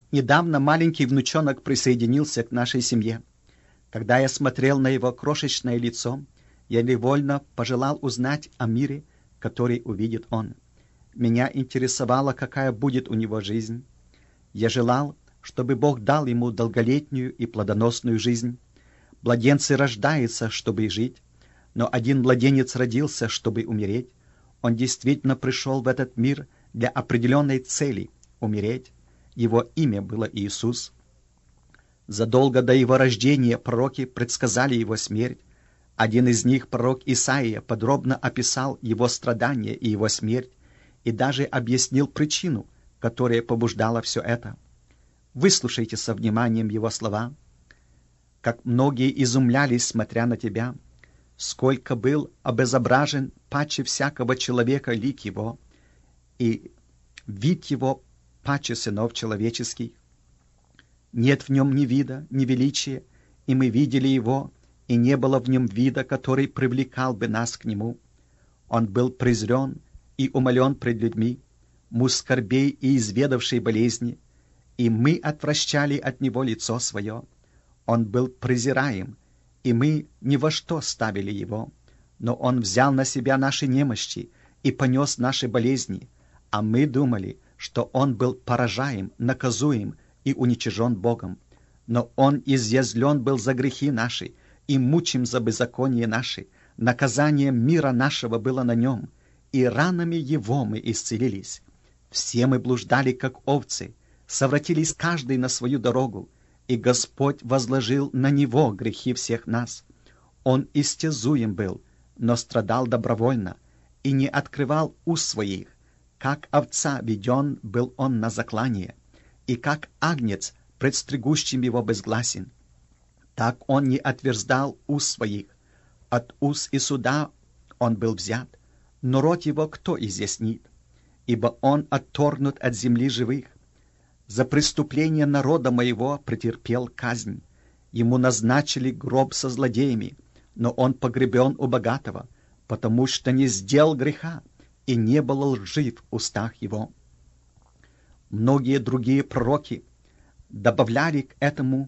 Недавно маленький внучонок присоединился к нашей семье. Когда я смотрел на его крошечное лицо, я невольно пожелал узнать о мире, который увидит он. Меня интересовало, какая будет у него жизнь. Я желал, чтобы Бог дал ему долголетнюю и плодоносную жизнь. Младенцы рождаются, чтобы жить, но один младенец родился, чтобы умереть. Он действительно пришел в этот мир для определенной цели — умереть. Его имя было Иисус. Задолго до его рождения пророки предсказали его смерть. Один из них, пророк Исаия, подробно описал его страдания и его смерть и даже объяснил причину, которая побуждала все это. Выслушайте со вниманием его слова. «Как многие изумлялись, смотря на тебя, сколько был обезображен паче всякого человека лик его, и вид его паче сынов человеческих. Нет в нем ни вида, ни величия, и мы видели его, и не было в нем вида, который привлекал бы нас к нему. Он был презрен и умолен пред людьми, муж скорбей и изведавший болезни, и мы отвращали от него лицо свое. Он был презираем, и мы ни во что ставили его, но он взял на себя наши немощи и понес наши болезни, а мы думали, что он был поражаем, наказуем и уничижен Богом. Но он изъязвлен был за грехи наши, и мучим за беззаконие наши. Наказание мира нашего было на нем, и ранами его мы исцелились. Все мы блуждали, как овцы, совратились каждый на свою дорогу, и Господь возложил на него грехи всех нас. Он истязуем был, но страдал добровольно, и не открывал уст своих. Как овца веден был он на заклание, и как агнец пред стригущим его безгласен. Так он не отверздал уст своих. От уст и суда он был взят, но рот его кто изъяснит? Ибо он отторгнут от земли живых. За преступление народа моего претерпел казнь. Ему назначили гроб со злодеями, но он погребен у богатого, потому что не сделал греха, и не было лжи в устах его. Многие другие пророки добавляли к этому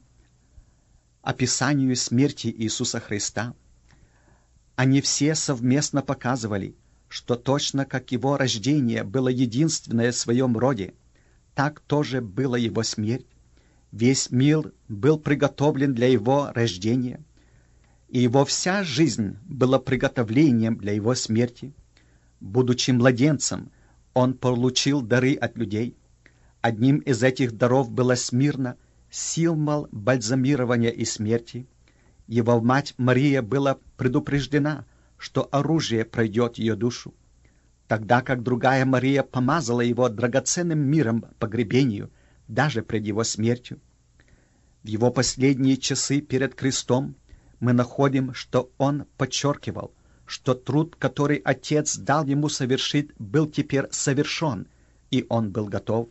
описанию смерти Иисуса Христа. Они все совместно показывали, что точно как его рождение было единственное в своем роде, так тоже была его смерть. Весь мир был приготовлен для его рождения, и его вся жизнь была приготовлением для его смерти. Будучи младенцем, он получил дары от людей. Одним из этих даров была смирна, символ бальзамирования и смерти. Его мать Мария была предупреждена, что оружие пройдет ее душу, тогда как другая Мария помазала его драгоценным миром погребению, даже пред его смертью. В его последние часы перед крестом мы находим, что он подчеркивал, что труд, который Отец дал ему совершить, был теперь совершен, и он был готов.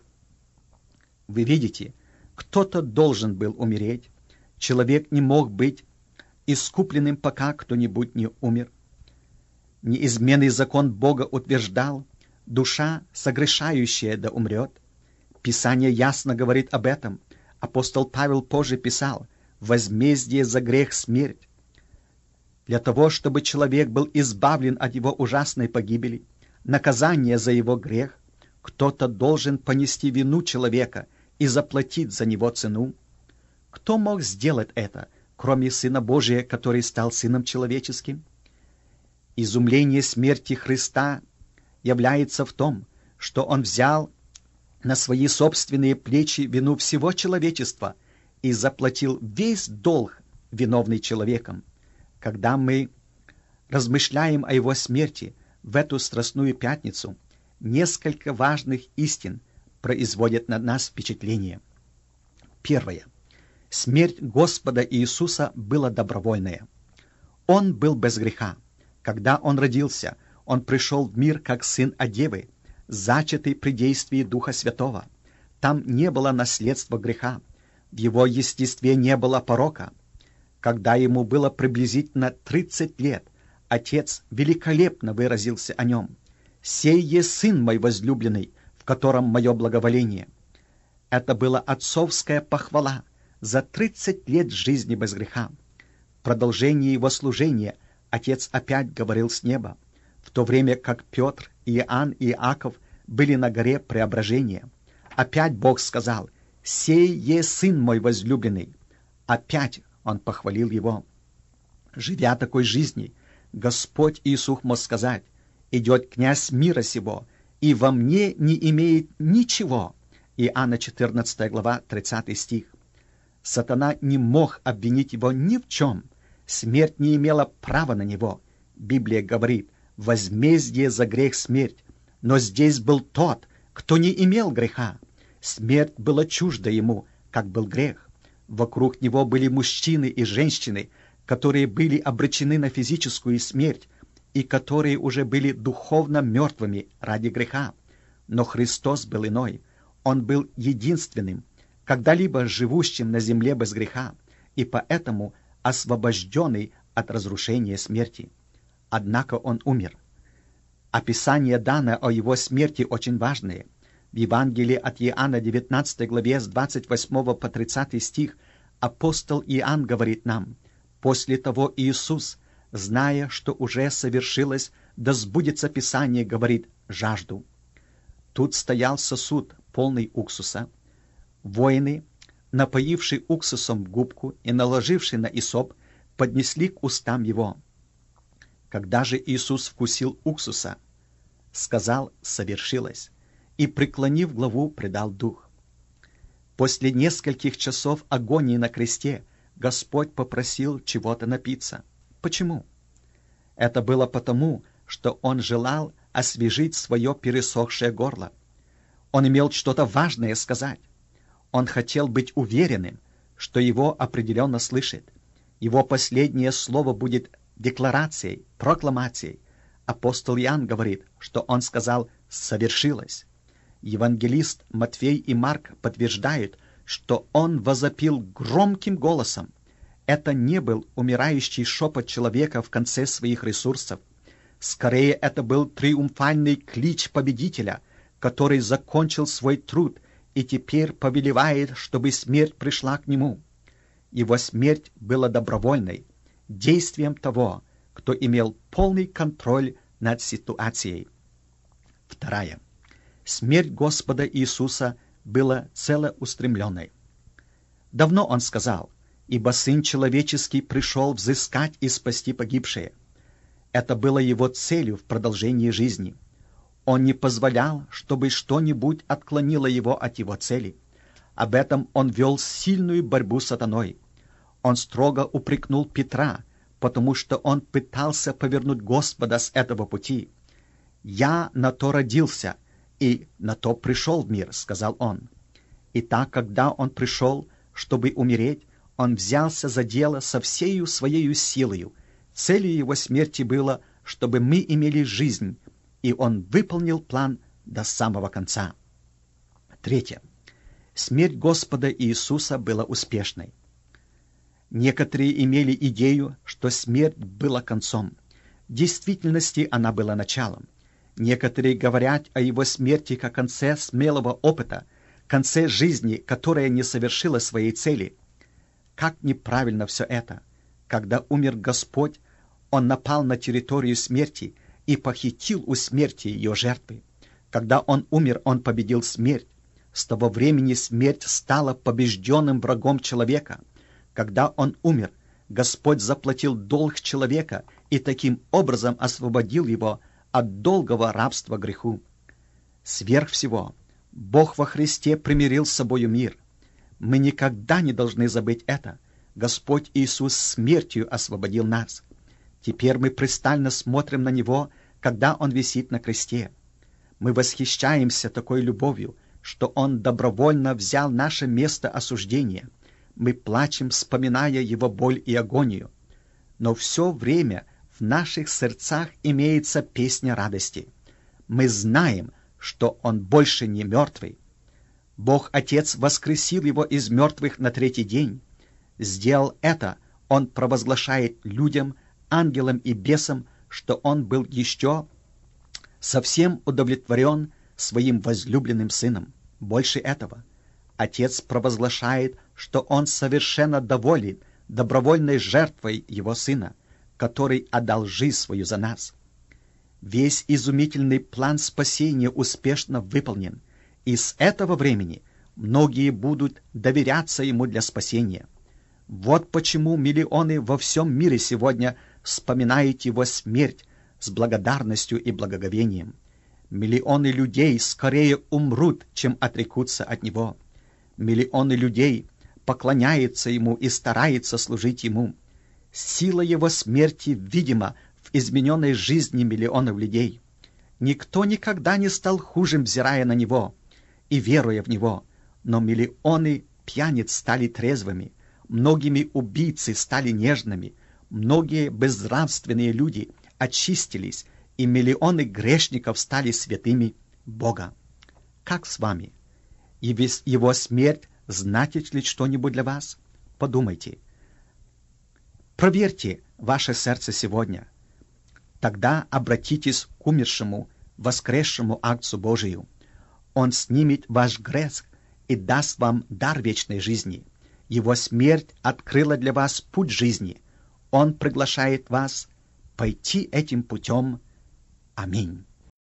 Вы видите, кто-то должен был умереть. Человек не мог быть искупленным, пока кто-нибудь не умер. Неизменный закон Бога утверждал: душа, согрешающая, да умрет. Писание ясно говорит об этом. Апостол Павел позже писал: возмездие за грех — смерть. Для того, чтобы человек был избавлен от его ужасной погибели, наказание за его грех, кто-то должен понести вину человека и заплатить за него цену. Кто мог сделать это, кроме Сына Божия, который стал Сыном Человеческим? Изумление смерти Христа является в том, что Он взял на свои собственные плечи вину всего человечества и заплатил весь долг, виновный человеком. Когда мы размышляем о Его смерти в эту Страстную Пятницу, несколько важных истин производят на нас впечатление. Первое. Смерть Господа Иисуса была добровольная. Он был без греха. Когда Он родился, Он пришел в мир как сын от девы, зачатый при действии Духа Святого. Там не было наследства греха. В Его естестве не было порока. Когда Ему было приблизительно 30 лет, Отец великолепно выразился о Нем: «Сей есть Сын мой возлюбленный, в котором мое благоволение». Это была отцовская похвала за 30 лет жизни без греха. В продолжении его служения Отец опять говорил с неба, в то время как Петр, Иоанн и Иаков были на горе Преображения. Опять Бог сказал: «Сей есть Сын мой возлюбленный». Опять Он похвалил его. Живя такой жизнью, Господь Иисус мог сказать: «Идет князь мира сего, и во мне не имеет ничего». Иоанна 14 глава, 30 стих. Сатана не мог обвинить его ни в чем. Смерть не имела права на него. Библия говорит: «Возмездие за грех — смерть». Но здесь был тот, кто не имел греха. Смерть была чужда ему, как был грех. Вокруг него были мужчины и женщины, которые были обречены на физическую смерть и которые уже были духовно мертвыми ради греха. Но Христос был иной. Он был единственным, когда-либо живущим на земле без греха, и поэтому освобожденный от разрушения смерти. Однако Он умер. Описание данное о Его смерти очень важное. В Евангелии от Иоанна 19 главе с 28 по 30 стих апостол Иоанн говорит нам: «После того Иисус, зная, что уже совершилось, да сбудется Писание, говорит: жажду». Тут стоял сосуд, полный уксуса. Воины, напоивший уксусом губку и наложивший на исоп, поднесли к устам его. Когда же Иисус вкусил уксуса, сказал: «Совершилось», и, преклонив главу, предал дух. После нескольких часов агонии на кресте Господь попросил чего-то напиться. Почему? Это было потому, что Он желал освежить свое пересохшее горло. Он имел что-то важное сказать. Он хотел быть уверенным, что его определенно слышит. Его последнее слово будет декларацией, прокламацией. Апостол Иоанн говорит, что он сказал: «Совершилось». Евангелист Матфей и Марк подтверждают, что он возопил громким голосом. Это не был умирающий шепот человека в конце своих ресурсов. Скорее, это был триумфальный клич победителя, который закончил свой труд и теперь повелевает, чтобы смерть пришла к нему. Его смерть была добровольной, действием того, кто имел полный контроль над ситуацией. Вторая. Смерть Господа Иисуса была целеустремленной. Давно Он сказал: «Ибо Сын Человеческий пришел взыскать и спасти погибшие». Это было Его целью в продолжении жизни. Он не позволял, чтобы что-нибудь отклонило Его от Его цели. Об этом Он вел сильную борьбу с сатаной. Он строго упрекнул Петра, потому что он пытался повернуть Господа с этого пути. «Я на то родился и на то пришел в мир», — сказал он. Итак, когда он пришел, чтобы умереть, он взялся за дело со всею своею силою. Целью его смерти было, чтобы мы имели жизнь, и он выполнил план до самого конца. Третье. Смерть Господа Иисуса была успешной. Некоторые имели идею, что смерть была концом. В действительности она была началом. Некоторые говорят о его смерти как о конце смелого опыта, конце жизни, которая не совершила своей цели. Как неправильно все это! Когда умер Господь, Он напал на территорию смерти и похитил у смерти ее жертвы. Когда Он умер, Он победил смерть. С того времени смерть стала побежденным врагом человека. Когда Он умер, Господь заплатил долг человека и таким образом освободил его от долгого рабства греху. Сверх всего, Бог во Христе примирил с собою мир. Мы никогда не должны забыть это. Господь Иисус смертью освободил нас. Теперь мы пристально смотрим на Него, когда Он висит на кресте. Мы восхищаемся такой любовью, что Он добровольно взял наше место осуждения. Мы плачем, вспоминая Его боль и агонию. Но все время в наших сердцах имеется песня радости. Мы знаем, что Он больше не мертвый. Бог Отец воскресил Его из мертвых на третий день. Сделал это, Он провозглашает людям, ангелам и бесам, что Он был еще совсем удовлетворен Своим возлюбленным Сыном. Больше этого, Отец провозглашает, что Он совершенно доволен добровольной жертвой Его Сына, который отдал жизнь свою за нас. Весь изумительный план спасения успешно выполнен, и с этого времени многие будут доверяться Ему для спасения. Вот почему миллионы во всем мире сегодня вспоминают Его смерть с благодарностью и благоговением. Миллионы людей скорее умрут, чем отрекутся от Него. Миллионы людей поклоняются Ему и стараются служить Ему. Сила Его смерти видима в измененной жизни миллионов людей. Никто никогда не стал хуже, взирая на Него и веруя в Него, но миллионы пьяниц стали трезвыми, многими убийцы стали нежными, многие безнравственные люди очистились, и миллионы грешников стали святыми Бога. Как с вами? И Его смерть значит ли что-нибудь для вас? Подумайте. Проверьте ваше сердце сегодня. Тогда обратитесь к умершему, воскресшему Агнцу Божию. Он снимет ваш грех и даст вам дар вечной жизни. Его смерть открыла для вас путь жизни. Он приглашает вас пойти этим путем. Аминь.